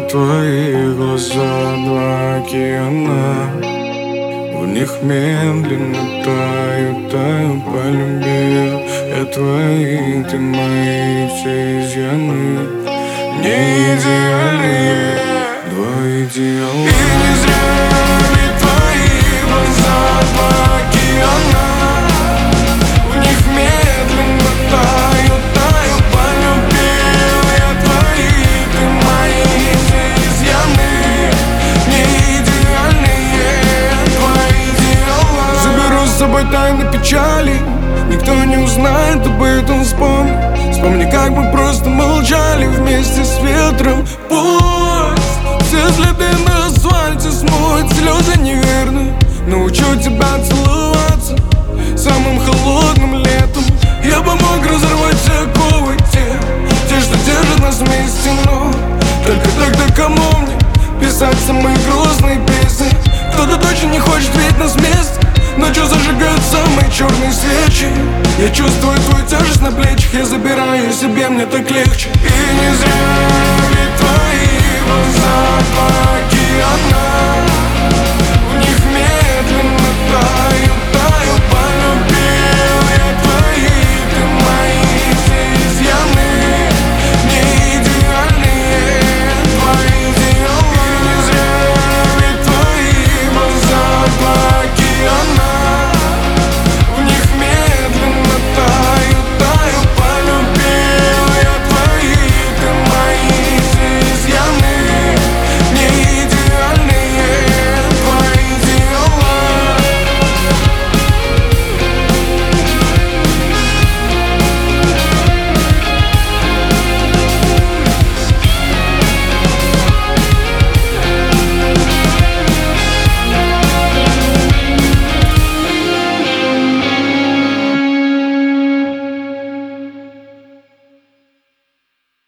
твои глаза, два океана. В них медленно таю, полюбил я твои, ты мои все изъяны. Не идеальные, два идеала. И не зря ведь твои глаза, два океана. В них медленно таю, полюбил я твои, ты мои все изъяны. Не идеальные, твои идеала. Заберу с собой тайны печали, никто не узнает об этом, вспомни, как мы просто молчали вместе с ветром. Пусть все следы на асфальте смоют слезы неверны. Научу тебя целоваться самым холодным летом. Я бы мог разорвать все оковы, те, что держат нас вместе, но только тогда кому мне писать самые грустные песни? Кто-то точно не хочет видеть нас вместе, ночью зажигают самые черные свечи. Я чувствую твою тяжесть на плечах, я забираю себе, мне так легче. И не зря ведь твои глаза, два океана.